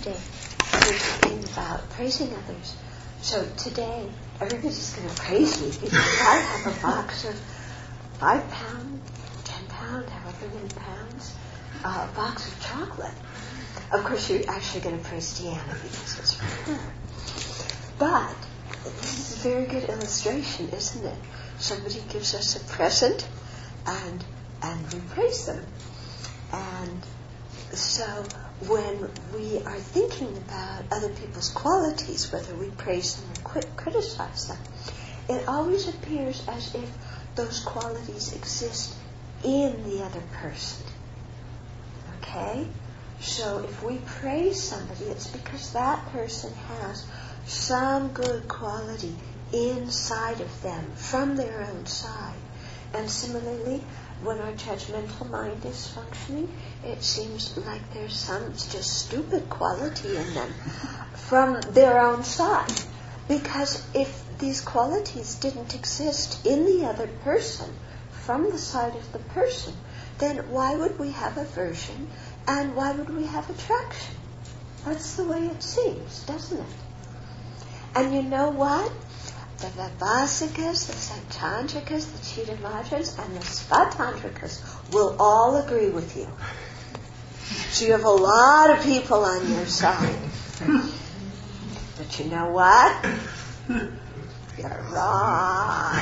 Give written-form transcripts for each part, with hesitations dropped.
today we're talking about praising others. So today, everybody's going to praise me because I have a box of 5 pound, 10 pound, however many pounds, a box of chocolate. Of course, you're actually going to praise Deanna because it's for her. But this is a very good illustration, isn't it? Somebody gives us a present, and we praise them. And so when we are thinking about other people's qualities, whether we praise them or criticize them, it always appears as if those qualities exist in the other person. Okay? So if we praise somebody, it's because that person has some good quality inside of them, from their own side. And similarly, when our judgmental mind is functioning, it seems like there's some just stupid quality in them from their own side. Because if these qualities didn't exist in the other person, from the side of the person, then why would we have aversion and why would we have attraction? That's the way it seems, doesn't it? And you know what? The Vaibhasikas, the Sanchandrikas, the Chittamadras, and the Svatantrikas will all agree with you. So you have a lot of people on your side. But you know what? You're wrong.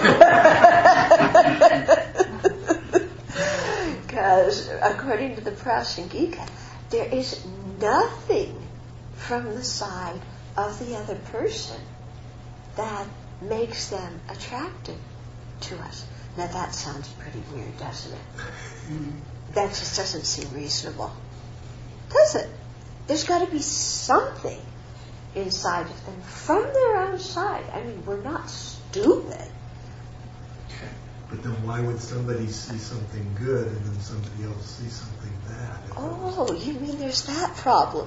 Because according to the Prasangika, there is nothing from the side of the other person that makes them attractive to us. Now that sounds pretty weird, doesn't it? That just doesn't seem reasonable. Does it? There's got to be something inside of them from their own side. I mean, we're not stupid. But then why would somebody see something good and then somebody else see something bad? Oh, you mean there's that problem?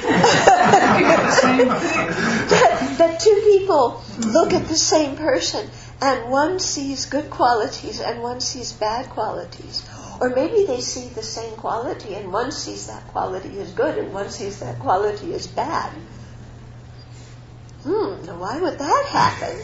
that two people look at the same person and one sees good qualities and one sees bad qualities. Or maybe they see the same quality and one sees that quality as good and one sees that quality as bad. Now why would that happen?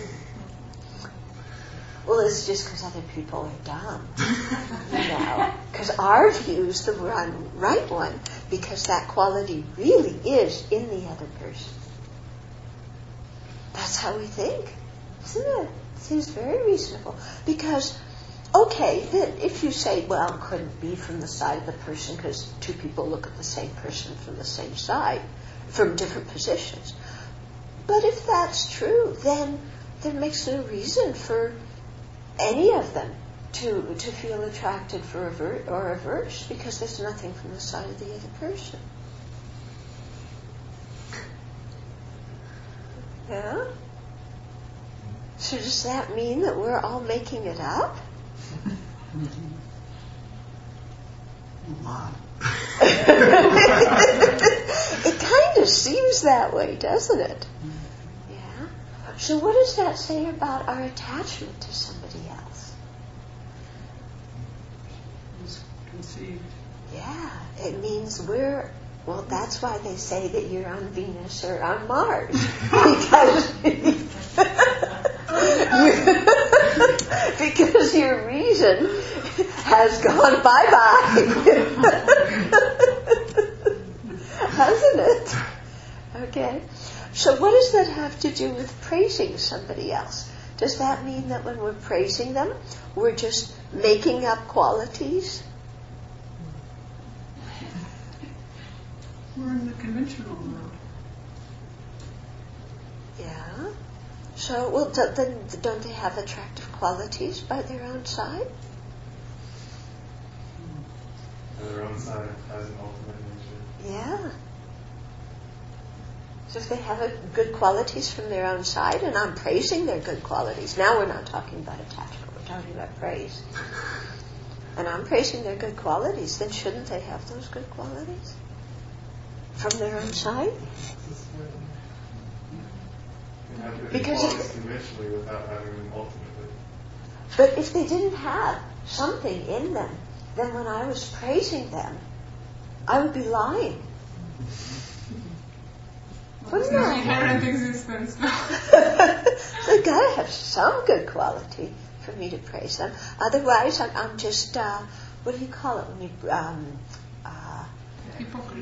Well, it's just because other people are dumb, because our view is the right one, because that quality really is in the other person. That's how we think, isn't it? It seems very reasonable. Because, okay, then if you say, well, it couldn't be from the side of the person because two people look at the same person from the same side, from different positions. But if that's true, then there makes no reason for any of them to feel attracted or averse, because there's nothing from the side of the other person. Yeah? So does that mean that we're all making it up? A lot. It kind of seems that way, doesn't it? Yeah. So what does that say about our attachment to somebody else? Conceived. Yeah, it means well, that's why they say that you're on Venus or on Mars. Because your reason has gone bye-bye. Hasn't it? Okay. So what does that have to do with praising somebody else? Does that mean that when we're praising them, we're just making up qualities? We're in the conventional world. Yeah. So, well, then don't they have attractive qualities by their own side? Their own side has an ultimate nature. Yeah. So if they have good qualities from their own side, and I'm praising their good qualities, now we're not talking about attachment, we're talking about praise. And I'm praising their good qualities, then shouldn't they have those good qualities from their own side? Because conventionally without having them ultimately. But if they didn't have something in them, then when I was praising them, I would be lying. Well, It's no. not inherent existence. So they gotta have some good quality for me to praise them. Otherwise, I'm just, what do you call it when you, Hypocrite.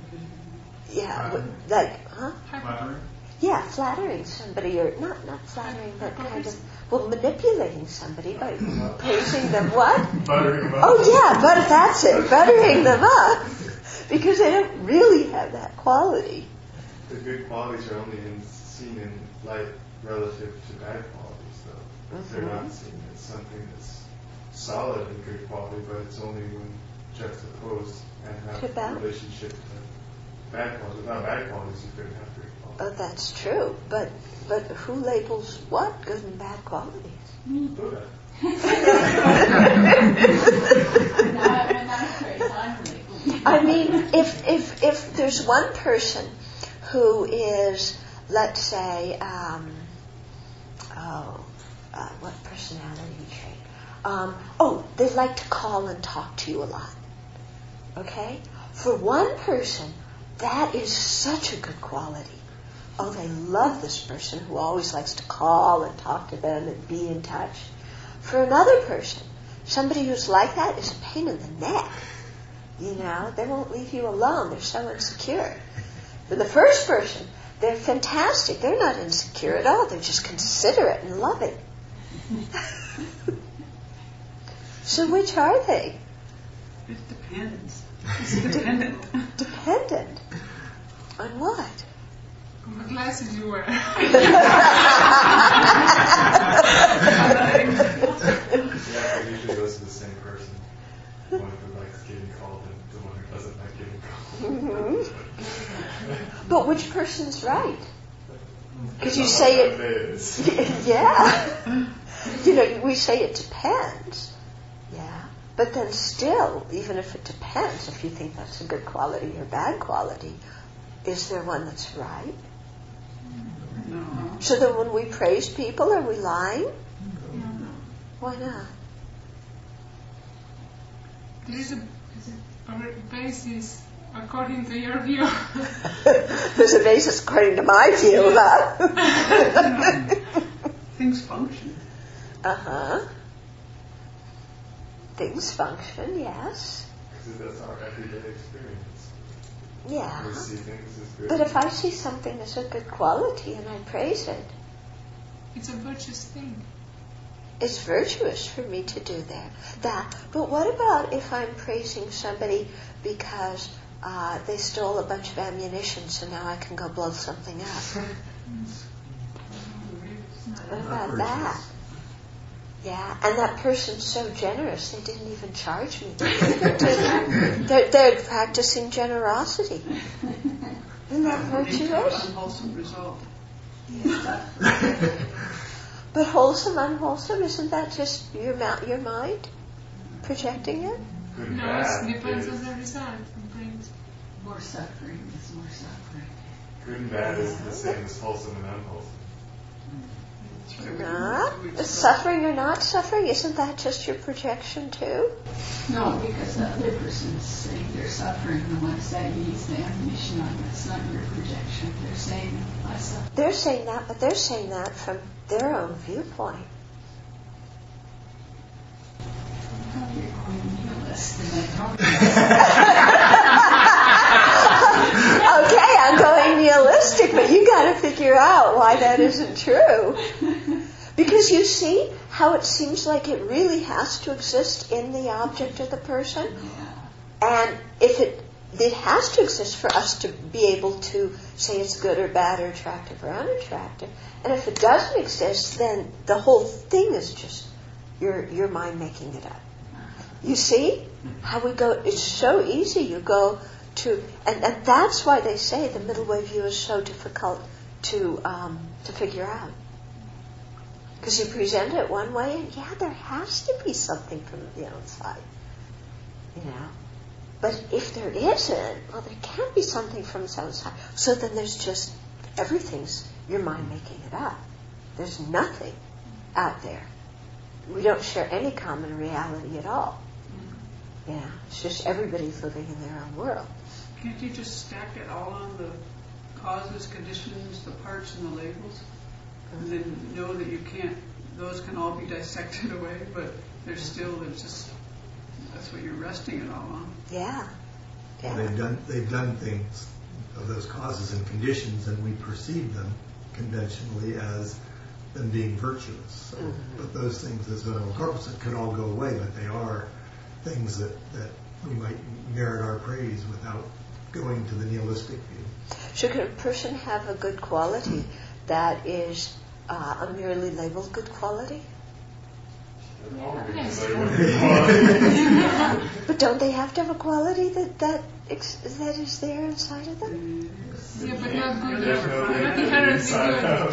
like, huh? Flattering? Yeah, flattering somebody, or not flattering, but kind of, well, manipulating somebody by praising them. What? Buttering them up. Oh yeah, but that's it, buttering them up, because they don't really have that quality. The good qualities are only seen in light relative to bad qualities, though. They're not seen as something that's solid and good quality, but it's only when juxtaposed and have To bad? a relationship to bad qualities. Without bad qualities, you couldn't have good qualities. Oh, that's true, but who labels what good and bad qualities? Buddha. I mean, if there's one person who is, let's say, what personality trait? They like to call and talk to you a lot. Okay? For one person, that is such a good quality. Oh, they love this person who always likes to call and talk to them and be in touch. For another person, somebody who's like that is a pain in the neck. You know, they won't leave you alone. They're so insecure. For the first person, they're fantastic. They're not insecure at all. They're just considerate and loving. So which are they? It depends. It's dependent. Dependent. On what? On the glasses you wear. Yeah, it usually goes to the same person. One who likes getting called and the one who doesn't like getting called. But which person's right? Because you say it. Yeah. You know, we say it depends. Yeah. But then still, even if it depends, if you think that's a good quality or bad quality, is there one that's right? No. So then when we praise people, are we lying? No. Why not? There is a basis according to your view. There's a basis according to my view, huh? Things function. Uh-huh. Things function, yes. Because that's our everyday experience. Yeah. We see things as good. But if I see something as a good quality and I praise it, It's a virtuous thing. it's virtuous for me to do that. But what about if I'm praising somebody because they stole a bunch of ammunition, so now I can go blow something up? What about that? Yeah, and that person's so generous, they didn't even charge me. They're practicing generosity. Isn't that virtuous? Unwholesome result. But wholesome, unwholesome, isn't that just your mind projecting it? Good and No, bad it depends is, on the result. It brings More suffering is more suffering. good and bad is the same as wholesome and unwholesome. Not suffering or not suffering, isn't that just your projection too? No, because the other person's saying they're suffering, and once that use the ammunition on, that's not your projection. They're saying, I suffer. They're saying that, but they're saying that from their own viewpoint. You're going nihilist, and I don't. Okay, I'm going nihilistic, but you got to figure out why that isn't true. Because you see how it seems like it really has to exist in the object of the person? And if it has to exist for us to be able to say it's good or bad or attractive or unattractive. And if it doesn't exist, then the whole thing is just your mind making it up. You see how we go? It's so easy. You go to, and that's why they say the middle way view is so difficult to figure out. Because you present it one way, and there has to be something from the outside, you know. But if there isn't, well, there can't be something from the outside. So then there's just everything's your mind making it up. There's nothing out there. We don't share any common reality at all. Yeah, it's just everybody's living in their own world. Can't you just stack it all on the causes, conditions, the parts, and the labels. And then know that you can't, those can all be dissected away, but there's still, it's just, that's what you're resting it all on. Yeah. Yeah. They've done things of those causes and conditions, and we perceive them conventionally as them being virtuous. So, but those things, as an corpus, could all go away, but they are things that we might merit our praise without going to the nihilistic view. So can a person have a good quality that is a merely labeled good quality? But don't they have to have a quality that is there inside of them? Yeah, but not good. There's no Not inherently good.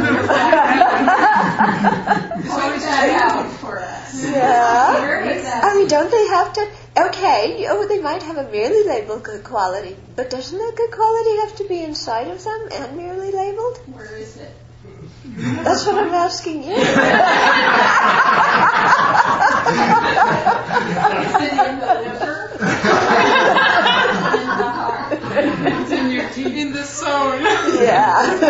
Point that out for us. Yeah. Where is that? I mean, don't they have to? Okay, they might have a merely labeled good quality, but doesn't that good quality have to be inside of them and merely labeled? Where is it? That's what I'm asking you. Is it in the liver? In the heart? It's in your teeth, in the soul. Yeah.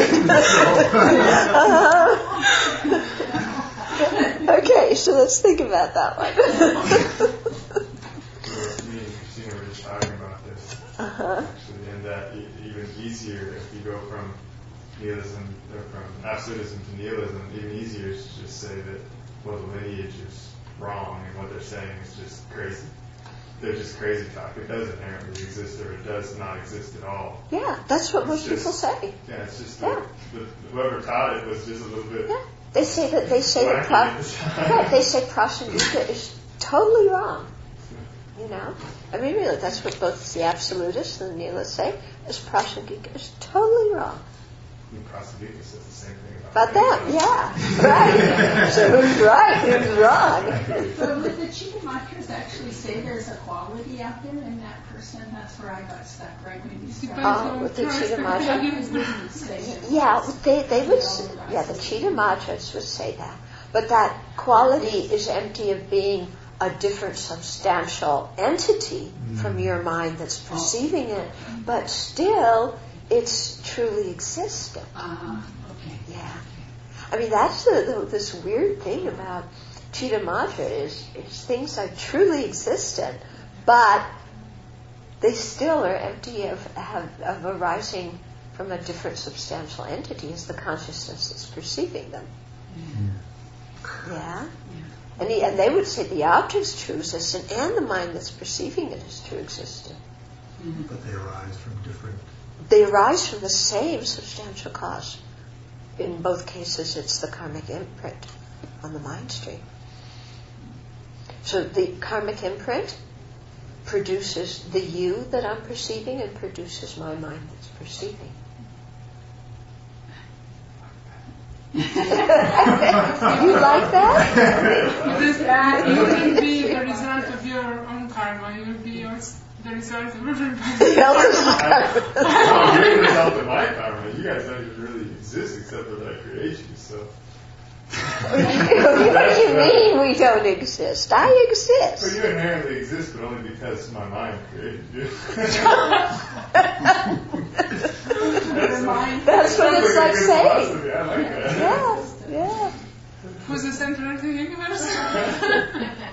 Okay, so let's think about that one. So me and Christina were just talking about this, actually, and that even easier if you go from nihilism, or from absolutism to nihilism, even easier is to just say that, well, the lineage is wrong and what they're saying is just crazy. They're just crazy talk. It does inherently exist, or it does not exist at all. Yeah, that's what It's most just- people say. Yeah, it's just Yeah. whoever taught it was just a little bit. Yeah, they say that wacky at the time. right, they say Prasangika is totally wrong. You know, I mean, really, that's what both the absolutists and the nihilists say. Is Prasangika is totally wrong. Prasangika says the same thing About that, yeah, right. So who's right? Who's wrong? But would the Chittamantras actually say there's a quality out there in that person? That's where I got stuck right when you started. Depends With the on Chittamatra? It wouldn't say it. Yeah, they would. Yeah, the Chittamantras would say that. But that quality is empty of being a different substantial entity from your mind that's perceiving it, but still it's truly existent. Okay. Yeah. I mean, that's this weird thing about Chittamatra is things are truly existent, but they still are empty of arising from a different substantial entity as the consciousness that's perceiving them. Yeah? And they would say the object's true existent and the mind that's perceiving it is true existent. But they arise from different. They arise from the same substantial cause. In both cases, it's the karmic imprint on the mind stream. So the karmic imprint produces the you that I'm perceiving and produces my mind that's perceiving. You like that? You will be the result of your own karma. You will be the result of everybody else's Oh, you're the result of my karma. You guys don't even really exist except for that creation, so. What do you mean we don't exist? I But exist. you inherently exist, but only because my mind created you. That's what it's like saying. I like that. Yeah. who's the center of the universe.